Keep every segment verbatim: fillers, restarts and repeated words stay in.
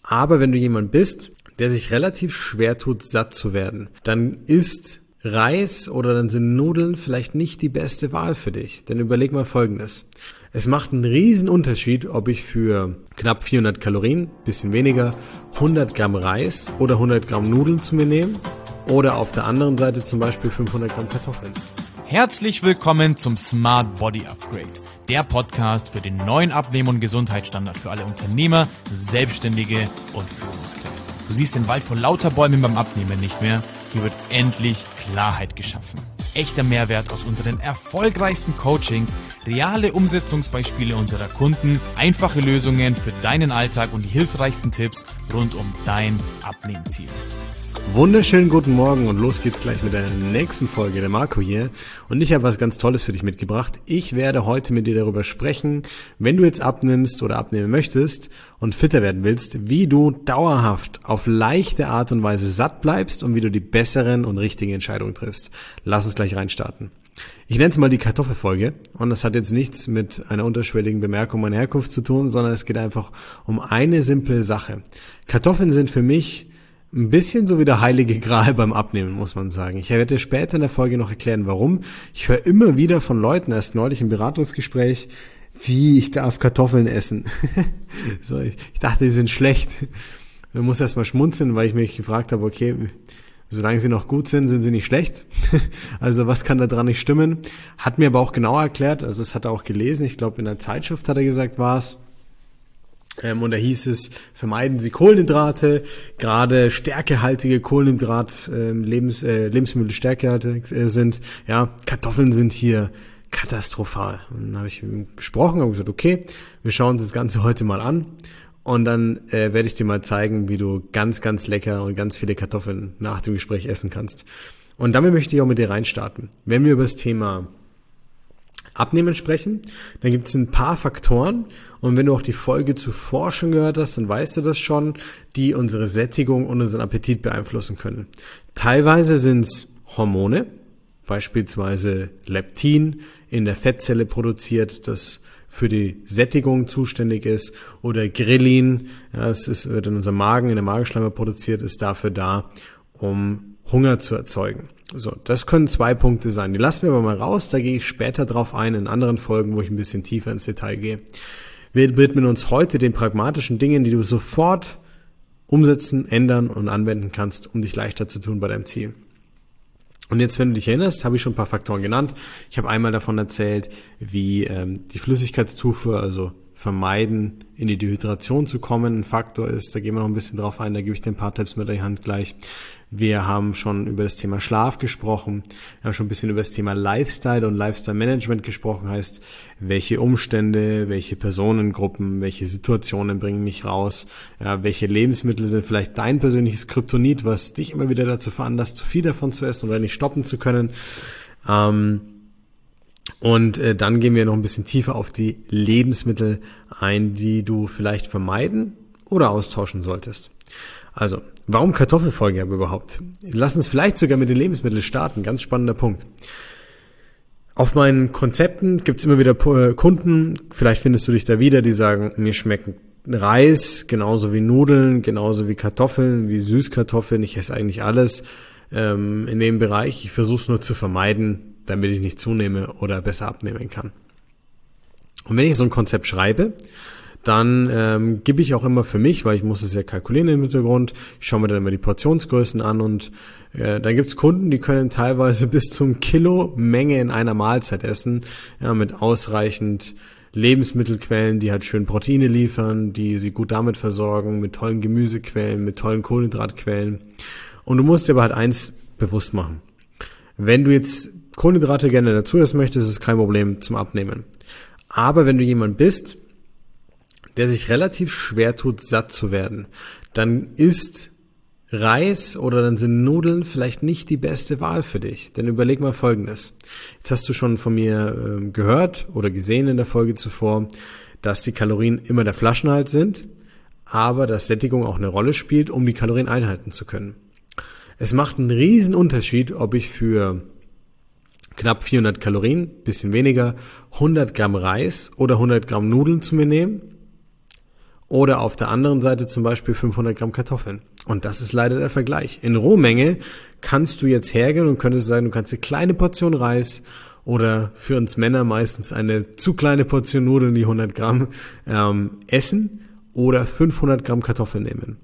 Aber wenn du jemand bist, der sich relativ schwer tut, satt zu werden, dann ist Reis oder dann sind Nudeln vielleicht nicht die beste Wahl für dich. Denn überleg mal Folgendes. Es macht einen riesen Unterschied, ob ich für knapp vierhundert Kalorien, bisschen weniger, hundert Gramm Reis oder hundert Gramm Nudeln zu mir nehme oder auf der anderen Seite zum Beispiel fünfhundert Gramm Kartoffeln. Herzlich willkommen zum Smart Body Upgrade, der Podcast für den neuen Abnehmen- und Gesundheitsstandard für alle Unternehmer, Selbstständige und Führungskräfte. Du siehst den Wald vor lauter Bäumen beim Abnehmen nicht mehr. Hier wird endlich Klarheit geschaffen. Echter Mehrwert aus unseren erfolgreichsten Coachings, reale Umsetzungsbeispiele unserer Kunden, einfache Lösungen für deinen Alltag und die hilfreichsten Tipps rund um dein Abnehmziel. Wunderschönen guten Morgen und los geht's gleich mit der nächsten Folge. Der Marco hier und ich habe was ganz Tolles für dich mitgebracht. Ich werde heute mit dir darüber sprechen, wenn du jetzt abnimmst oder abnehmen möchtest und fitter werden willst, wie du dauerhaft auf leichte Art und Weise satt bleibst und wie du die besseren und richtigen Entscheidungen triffst. Lass uns gleich reinstarten. Ich nenne es mal die Kartoffelfolge und das hat jetzt nichts mit einer unterschwelligen Bemerkung meiner Herkunft zu tun, sondern es geht einfach um eine simple Sache. Kartoffeln sind für mich ein bisschen so wie der heilige Gral beim Abnehmen, muss man sagen. Ich werde später in der Folge noch erklären, warum. Ich höre immer wieder von Leuten, erst neulich im Beratungsgespräch, wie ich darf Kartoffeln essen. so, ich, ich dachte, die sind schlecht. Man muss erst mal schmunzeln, weil ich mich gefragt habe, okay, solange sie noch gut sind, sind sie nicht schlecht. Also was kann da dran nicht stimmen? Hat mir aber auch genau erklärt, also das hat er auch gelesen, ich glaube in der Zeitschrift hat er gesagt, war es. Ähm, und da hieß es, vermeiden Sie Kohlenhydrate, gerade stärkehaltige Kohlenhydrat, ähm, Lebens, äh, Lebensmittel stärkehaltig äh, sind, ja, Kartoffeln sind hier katastrophal. Und dann habe ich mit ihm gesprochen und gesagt, okay, wir schauen uns das Ganze heute mal an und dann äh, werde ich dir mal zeigen, wie du ganz, ganz lecker und ganz viele Kartoffeln nach dem Gespräch essen kannst. Und damit möchte ich auch mit dir reinstarten. Wenn wir über das Thema Abnehmen sprechen, dann gibt es ein paar Faktoren und wenn du auch die Folge zuvor schon gehört hast, dann weißt du das schon, die unsere Sättigung und unseren Appetit beeinflussen können. Teilweise sind es Hormone, beispielsweise Leptin in der Fettzelle produziert, das für die Sättigung zuständig ist, oder Grelin, ja, es ist, wird in unserem Magen, in der Magenschleimhaut produziert, ist dafür da, um Hunger zu erzeugen. So, das können zwei Punkte sein. Die lassen wir aber mal raus, da gehe ich später drauf ein in anderen Folgen, wo ich ein bisschen tiefer ins Detail gehe. Wir widmen uns heute den pragmatischen Dingen, die du sofort umsetzen, ändern und anwenden kannst, um dich leichter zu tun bei deinem Ziel. Und jetzt, wenn du dich erinnerst, habe ich schon ein paar Faktoren genannt. Ich habe einmal davon erzählt, wie ähm, die Flüssigkeitszufuhr, also vermeiden, in die Dehydration zu kommen, ein Faktor ist. Da gehen wir noch ein bisschen drauf ein, da gebe ich dir ein paar Tipps mit an die Hand gleich. Wir haben schon über das Thema Schlaf gesprochen, wir haben schon ein bisschen über das Thema Lifestyle und Lifestyle-Management gesprochen, heißt, welche Umstände, welche Personengruppen, welche Situationen bringen mich raus, ja, welche Lebensmittel sind vielleicht dein persönliches Kryptonit, was dich immer wieder dazu veranlasst, zu viel davon zu essen oder nicht stoppen zu können. Ähm, Und äh, dann gehen wir noch ein bisschen tiefer auf die Lebensmittel ein, die du vielleicht vermeiden oder austauschen solltest. Also, warum Kartoffelfolge aber überhaupt? Lass uns vielleicht sogar mit den Lebensmitteln starten. Ganz spannender Punkt. Auf meinen Konzepten gibt's immer wieder Kunden, vielleicht findest du dich da wieder, die sagen, mir schmecken Reis genauso wie Nudeln, genauso wie Kartoffeln, wie Süßkartoffeln. Ich esse eigentlich alles ähm, in dem Bereich. Ich versuche es nur zu vermeiden, damit ich nicht zunehme oder besser abnehmen kann. Und wenn ich so ein Konzept schreibe, dann ähm, gebe ich auch immer für mich, weil ich muss es ja kalkulieren im Hintergrund, ich schaue mir dann immer die Portionsgrößen an und äh, dann gibt's Kunden, die können teilweise bis zum Kilo Menge in einer Mahlzeit essen, ja, mit ausreichend Lebensmittelquellen, die halt schön Proteine liefern, die sie gut damit versorgen, mit tollen Gemüsequellen, mit tollen Kohlenhydratquellen. Und du musst dir aber halt eins bewusst machen. Wenn du jetzt Kohlenhydrate gerne dazu essen möchtest, ist es kein Problem zum Abnehmen. Aber wenn du jemand bist, der sich relativ schwer tut, satt zu werden, dann ist Reis oder dann sind Nudeln vielleicht nicht die beste Wahl für dich. Denn überleg mal Folgendes. Jetzt hast du schon von mir äh, gehört oder gesehen in der Folge zuvor, dass die Kalorien immer der Flaschenhals sind, aber dass Sättigung auch eine Rolle spielt, um die Kalorien einhalten zu können. Es macht einen riesen Unterschied, ob ich für knapp vierhundert Kalorien, bisschen weniger, hundert Gramm Reis oder hundert Gramm Nudeln zu mir nehme Oder auf der anderen Seite zum Beispiel fünfhundert Gramm Kartoffeln. Und das ist leider der Vergleich. In Rohmenge kannst du jetzt hergehen und könntest sagen, du kannst eine kleine Portion Reis oder für uns Männer meistens eine zu kleine Portion Nudeln, die hundert Gramm, ähm, essen oder fünfhundert Gramm Kartoffeln nehmen.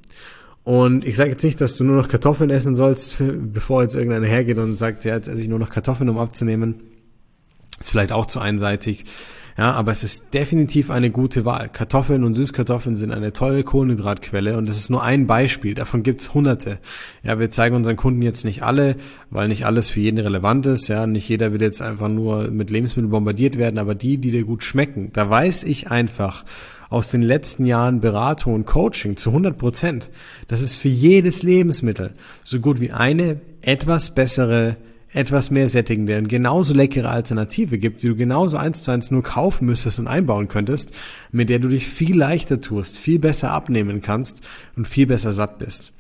Und ich sage jetzt nicht, dass du nur noch Kartoffeln essen sollst, bevor jetzt irgendeiner hergeht und sagt, ja, jetzt esse ich nur noch Kartoffeln, um abzunehmen. Ist vielleicht auch zu einseitig. Ja, aber es ist definitiv eine gute Wahl. Kartoffeln und Süßkartoffeln sind eine tolle Kohlenhydratquelle und das ist nur ein Beispiel. Davon gibt's hunderte. Ja, wir zeigen unseren Kunden jetzt nicht alle, weil nicht alles für jeden relevant ist. Ja, nicht jeder will jetzt einfach nur mit Lebensmitteln bombardiert werden, aber die, die dir gut schmecken, da weiß ich einfach aus den letzten Jahren Beratung und Coaching zu hundert Prozent, dass es für jedes Lebensmittel so gut wie eine etwas bessere, etwas mehr sättigende und genauso leckere Alternative gibt, die du genauso eins zu eins nur kaufen müsstest und einbauen könntest, mit der du dich viel leichter tust, viel besser abnehmen kannst und viel besser satt bist.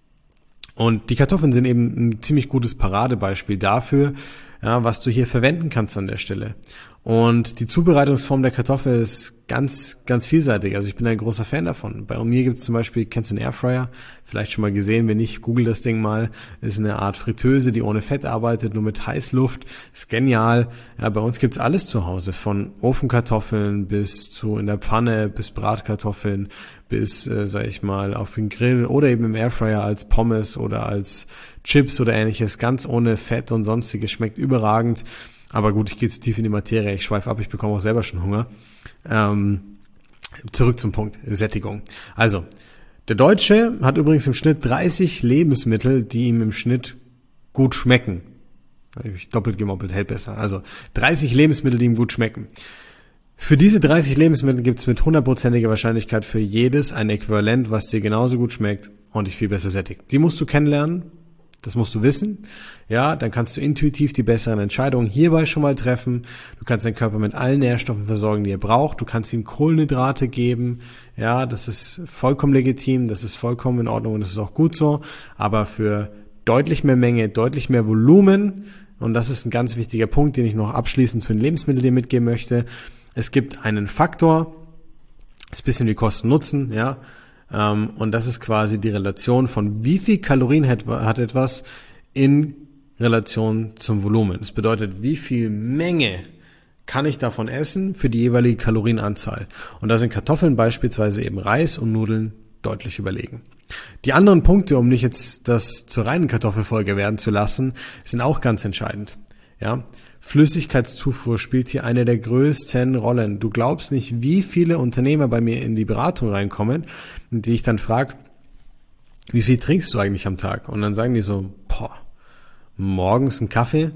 Und die Kartoffeln sind eben ein ziemlich gutes Paradebeispiel dafür, ja, was du hier verwenden kannst an der Stelle. Und die Zubereitungsform der Kartoffel ist ganz, ganz vielseitig. Also ich bin ein großer Fan davon. Bei mir gibt es zum Beispiel, kennst du einen Airfryer? Vielleicht schon mal gesehen, wenn nicht, google das Ding mal. Das ist eine Art Fritteuse, die ohne Fett arbeitet, nur mit Heißluft. Ist genial. Ja, bei uns gibt's alles zu Hause. Von Ofenkartoffeln bis zu in der Pfanne, bis Bratkartoffeln, bis, äh, sag ich mal, auf den Grill oder eben im Airfryer als Pommes oder als Chips oder ähnliches. Ganz ohne Fett und sonstiges. Schmeckt überragend. Aber gut, ich gehe zu tief in die Materie, ich schweife ab, ich bekomme auch selber schon Hunger. Ähm, zurück zum Punkt, Sättigung. Also, der Deutsche hat übrigens im Schnitt dreißig Lebensmittel, die ihm im Schnitt gut schmecken. Ich doppelt gemoppelt, hält besser. Also, dreißig Lebensmittel, die ihm gut schmecken. Für diese dreißig Lebensmittel gibt es mit hundertprozentiger Wahrscheinlichkeit für jedes ein Äquivalent, was dir genauso gut schmeckt und dich viel besser sättigt. Die musst du kennenlernen. Das musst du wissen, ja, dann kannst du intuitiv die besseren Entscheidungen hierbei schon mal treffen. Du kannst deinen Körper mit allen Nährstoffen versorgen, die er braucht. Du kannst ihm Kohlenhydrate geben, ja, das ist vollkommen legitim, das ist vollkommen in Ordnung und das ist auch gut so. Aber für deutlich mehr Menge, deutlich mehr Volumen, und das ist ein ganz wichtiger Punkt, den ich noch abschließend zu den Lebensmitteln dir mitgeben möchte. Es gibt einen Faktor, ist ein bisschen wie Kosten-Nutzen, ja. Und das ist quasi die Relation von wie viel Kalorien hat, hat etwas in Relation zum Volumen. Das bedeutet, wie viel Menge kann ich davon essen für die jeweilige Kalorienanzahl. Und da sind Kartoffeln beispielsweise eben Reis und Nudeln deutlich überlegen. Die anderen Punkte, um nicht jetzt das zur reinen Kartoffelfolge werden zu lassen, sind auch ganz entscheidend. Ja, Flüssigkeitszufuhr spielt hier eine der größten Rollen. Du glaubst nicht, wie viele Unternehmer bei mir in die Beratung reinkommen, die ich dann frage, wie viel trinkst du eigentlich am Tag? Und dann sagen die so, boah, morgens ein Kaffee,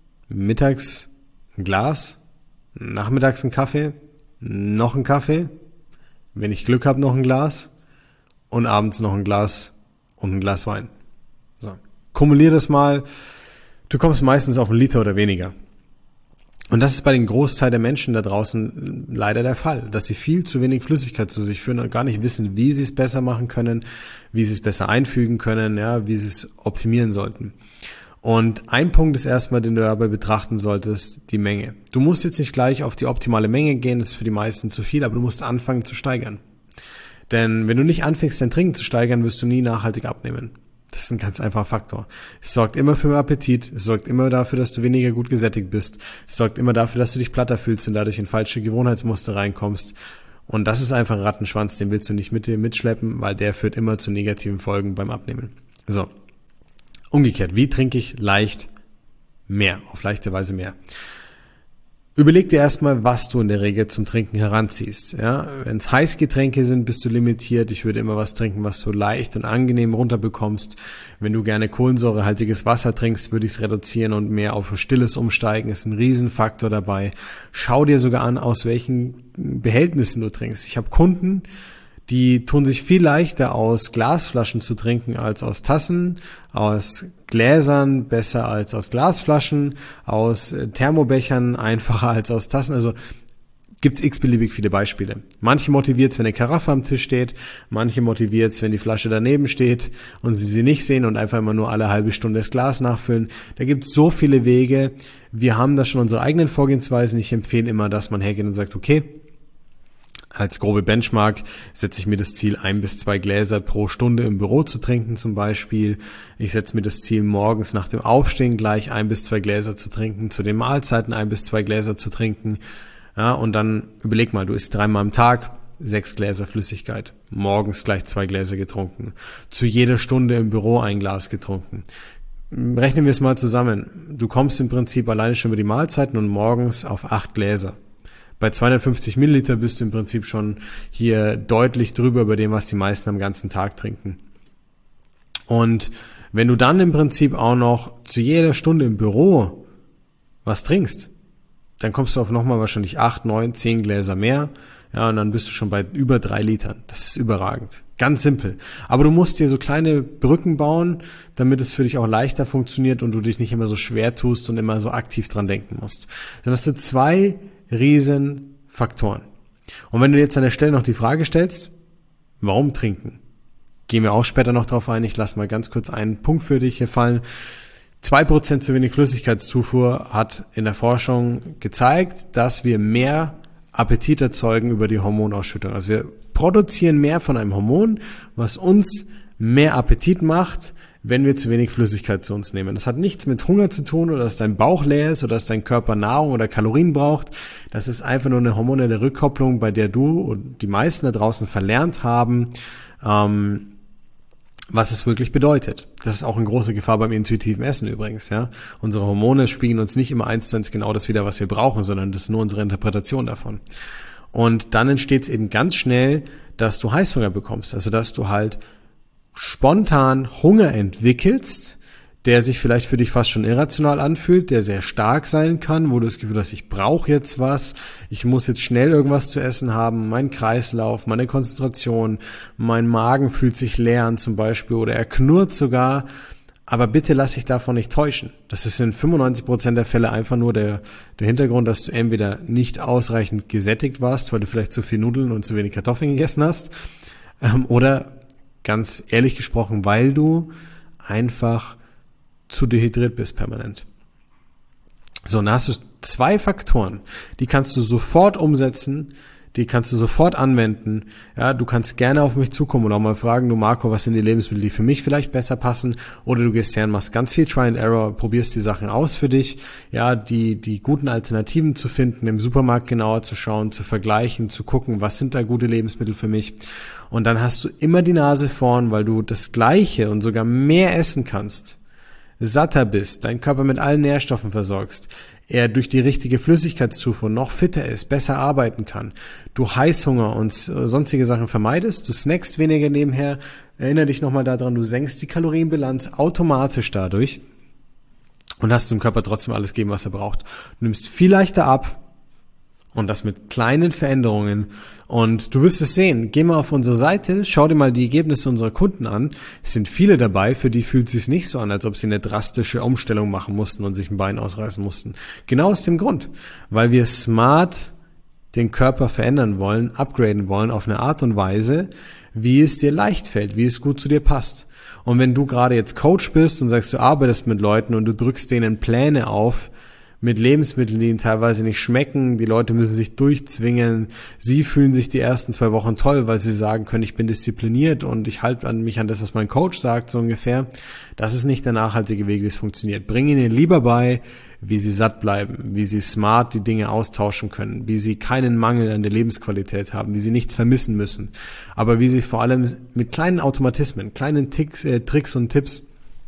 mittags ein Glas, nachmittags ein Kaffee, noch ein Kaffee, wenn ich Glück habe noch ein Glas und abends noch ein Glas und ein Glas Wein. So, kumulier das mal. Du kommst meistens auf einen Liter oder weniger. Und das ist bei den Großteil der Menschen da draußen leider der Fall, dass sie viel zu wenig Flüssigkeit zu sich führen und gar nicht wissen, wie sie es besser machen können, wie sie es besser einfügen können, ja, wie sie es optimieren sollten. Und ein Punkt ist erstmal, den du dabei betrachten solltest, die Menge. Du musst jetzt nicht gleich auf die optimale Menge gehen, das ist für die meisten zu viel, aber du musst anfangen zu steigern. Denn wenn du nicht anfängst, dein Trinken zu steigern, wirst du nie nachhaltig abnehmen. Das ist ein ganz einfacher Faktor. Es sorgt immer für mehr Appetit, es sorgt immer dafür, dass du weniger gut gesättigt bist, es sorgt immer dafür, dass du dich platter fühlst und dadurch in falsche Gewohnheitsmuster reinkommst. Und das ist einfach ein Rattenschwanz, den willst du nicht mit dir mitschleppen, weil der führt immer zu negativen Folgen beim Abnehmen. So, umgekehrt, wie trinke ich leicht mehr, auf leichte Weise mehr? Überleg dir erstmal, was du in der Regel zum Trinken heranziehst. Ja, wenn es Heißgetränke sind, bist du limitiert. Ich würde immer was trinken, was du leicht und angenehm runterbekommst. Wenn du gerne kohlensäurehaltiges Wasser trinkst, würde ich es reduzieren und mehr auf Stilles umsteigen. Ist ein Riesenfaktor dabei. Schau dir sogar an, aus welchen Behältnissen du trinkst. Ich habe Kunden, die tun sich viel leichter aus Glasflaschen zu trinken als aus Tassen, aus Gläsern besser als aus Glasflaschen, aus Thermobechern einfacher als aus Tassen. Also gibt's x-beliebig viele Beispiele. Manche motiviert's, wenn eine Karaffe am Tisch steht, manche motiviert's, wenn die Flasche daneben steht und sie sie nicht sehen und einfach immer nur alle halbe Stunde das Glas nachfüllen. Da gibt's so viele Wege. Wir haben da schon unsere eigenen Vorgehensweisen. Ich empfehle immer, dass man hergeht und sagt, okay, Als grobe Benchmark setze ich mir das Ziel, ein bis zwei Gläser pro Stunde im Büro zu trinken zum Beispiel. Ich setze mir das Ziel, morgens nach dem Aufstehen gleich ein bis zwei Gläser zu trinken, zu den Mahlzeiten ein bis zwei Gläser zu trinken. Ja, und dann überleg mal, du isst dreimal am Tag, sechs Gläser Flüssigkeit, morgens gleich zwei Gläser getrunken, zu jeder Stunde im Büro ein Glas getrunken. Rechnen wir es mal zusammen. Du kommst im Prinzip alleine schon über die Mahlzeiten und morgens auf acht Gläser. Bei zweihundertfünfzig Milliliter bist du im Prinzip schon hier deutlich drüber über dem, was die meisten am ganzen Tag trinken. Und wenn du dann im Prinzip auch noch zu jeder Stunde im Büro was trinkst, dann kommst du auf nochmal wahrscheinlich acht, neun, zehn Gläser mehr. Ja, und dann bist du schon bei über drei Litern. Das ist überragend. Ganz simpel. Aber du musst dir so kleine Brücken bauen, damit es für dich auch leichter funktioniert und du dich nicht immer so schwer tust und immer so aktiv dran denken musst. Dann hast du zwei riesen Faktoren. Und wenn du jetzt an der Stelle noch die Frage stellst, warum trinken? Gehen wir auch später noch drauf ein. Ich lasse mal ganz kurz einen Punkt für dich hier fallen. Zwei Prozent zu wenig Flüssigkeitszufuhr hat in der Forschung gezeigt, dass wir mehr Appetit erzeugen über die Hormonausschüttung. Also wir produzieren mehr von einem Hormon, was uns mehr Appetit macht, wenn wir zu wenig Flüssigkeit zu uns nehmen. Das hat nichts mit Hunger zu tun oder dass dein Bauch leer ist oder dass dein Körper Nahrung oder Kalorien braucht. Das ist einfach nur eine hormonelle Rückkopplung, bei der du und die meisten da draußen verlernt haben, ähm, was es wirklich bedeutet. Das ist auch eine große Gefahr beim intuitiven Essen übrigens. Ja, unsere Hormone spiegeln uns nicht immer eins zu eins genau das wieder, was wir brauchen, sondern das ist nur unsere Interpretation davon. Und dann entsteht es eben ganz schnell, dass du Heißhunger bekommst. Also dass du halt spontan Hunger entwickelst, der sich vielleicht für dich fast schon irrational anfühlt, der sehr stark sein kann, wo du das Gefühl hast, ich brauche jetzt was, ich muss jetzt schnell irgendwas zu essen haben, mein Kreislauf, meine Konzentration, mein Magen fühlt sich leer an zum Beispiel oder er knurrt sogar, aber bitte lass dich davon nicht täuschen. Das ist in fünfundneunzig Prozent der Fälle einfach nur der, der Hintergrund, dass du entweder nicht ausreichend gesättigt warst, weil du vielleicht zu viel Nudeln und zu wenig Kartoffeln gegessen hast, ähm, oder ganz ehrlich gesprochen, weil du einfach zu dehydriert bist permanent. So, dann hast du zwei Faktoren, die kannst du sofort umsetzen, die kannst du sofort anwenden. Ja, du kannst gerne auf mich zukommen und auch mal fragen, du Marco, was sind die Lebensmittel, die für mich vielleicht besser passen? Oder du gehst her und machst ganz viel Try and Error, probierst die Sachen aus für dich. Ja, die, die guten Alternativen zu finden, im Supermarkt genauer zu schauen, zu vergleichen, zu gucken, was sind da gute Lebensmittel für mich? Und dann hast du immer die Nase vorn, weil du das Gleiche und sogar mehr essen kannst, satter bist, deinen Körper mit allen Nährstoffen versorgst, er durch die richtige Flüssigkeitszufuhr noch fitter ist, besser arbeiten kann, du Heißhunger und sonstige Sachen vermeidest, du snackst weniger nebenher, erinnere dich nochmal daran, du senkst die Kalorienbilanz automatisch dadurch und hast dem Körper trotzdem alles gegeben, was er braucht. Du nimmst viel leichter ab und das mit kleinen Veränderungen. Und du wirst es sehen. Geh mal auf unsere Seite, schau dir mal die Ergebnisse unserer Kunden an. Es sind viele dabei, für die fühlt es sich nicht so an, als ob sie eine drastische Umstellung machen mussten und sich ein Bein ausreißen mussten. Genau aus dem Grund, weil wir smart den Körper verändern wollen, upgraden wollen auf eine Art und Weise, wie es dir leicht fällt, wie es gut zu dir passt. Und wenn du gerade jetzt Coach bist und sagst, du arbeitest mit Leuten und du drückst denen Pläne auf, mit Lebensmitteln, die ihnen teilweise nicht schmecken, die Leute müssen sich durchzwingen, sie fühlen sich die ersten zwei Wochen toll, weil sie sagen können, ich bin diszipliniert und ich halte an mich an das, was mein Coach sagt, so ungefähr. Das ist nicht der nachhaltige Weg, wie es funktioniert. Bring ihnen lieber bei, wie sie satt bleiben, wie sie smart die Dinge austauschen können, wie sie keinen Mangel an der Lebensqualität haben, wie sie nichts vermissen müssen, aber wie sie vor allem mit kleinen Automatismen, kleinen Ticks, äh, Tricks und Tipps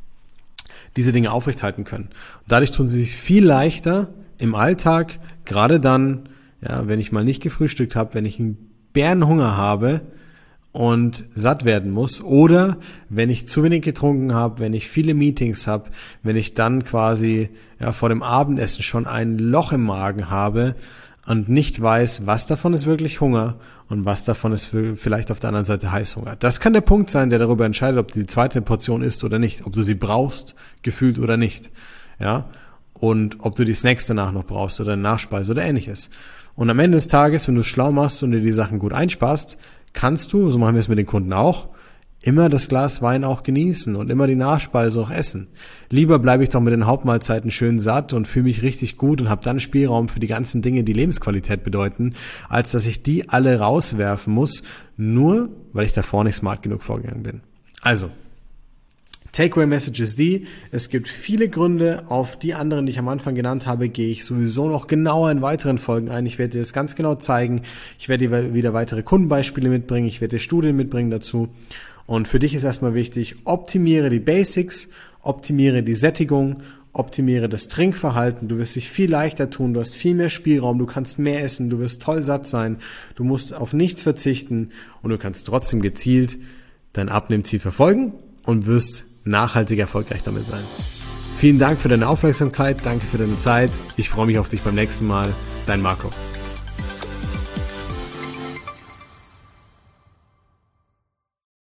diese Dinge aufrechthalten können. Und dadurch tun sie sich viel leichter im Alltag, gerade dann, ja, wenn ich mal nicht gefrühstückt habe, wenn ich einen Bärenhunger habe und satt werden muss, oder wenn ich zu wenig getrunken habe, wenn ich viele Meetings habe, wenn ich dann quasi ja vor dem Abendessen schon ein Loch im Magen habe und nicht weiß, was davon ist wirklich Hunger und was davon ist vielleicht auf der anderen Seite Heißhunger. Das kann der Punkt sein, der darüber entscheidet, ob du die zweite Portion isst oder nicht, ob du sie brauchst, gefühlt oder nicht, ja, und ob du die Snacks danach noch brauchst oder eine Nachspeise oder ähnliches. Und am Ende des Tages, wenn du es schlau machst und dir die Sachen gut einsparst, kannst du, so machen wir es mit den Kunden auch, immer das Glas Wein auch genießen und immer die Nachspeise auch essen. Lieber bleibe ich doch mit den Hauptmahlzeiten schön satt und fühle mich richtig gut und habe dann Spielraum für die ganzen Dinge, die Lebensqualität bedeuten, als dass ich die alle rauswerfen muss, nur weil ich davor nicht smart genug vorgegangen bin. Also, Takeaway-Message ist die, es gibt viele Gründe, auf die anderen, die ich am Anfang genannt habe, gehe ich sowieso noch genauer in weiteren Folgen ein. Ich werde dir das ganz genau zeigen, ich werde dir wieder weitere Kundenbeispiele mitbringen, ich werde dir Studien mitbringen dazu. Und für dich ist erstmal wichtig, optimiere die Basics, optimiere die Sättigung, optimiere das Trinkverhalten, du wirst dich viel leichter tun, du hast viel mehr Spielraum, du kannst mehr essen, du wirst toll satt sein, du musst auf nichts verzichten und du kannst trotzdem gezielt dein Abnehmziel verfolgen und wirst nachhaltig erfolgreich damit sein. Vielen Dank für deine Aufmerksamkeit, danke für deine Zeit. Ich freue mich auf dich beim nächsten Mal. Dein Marco.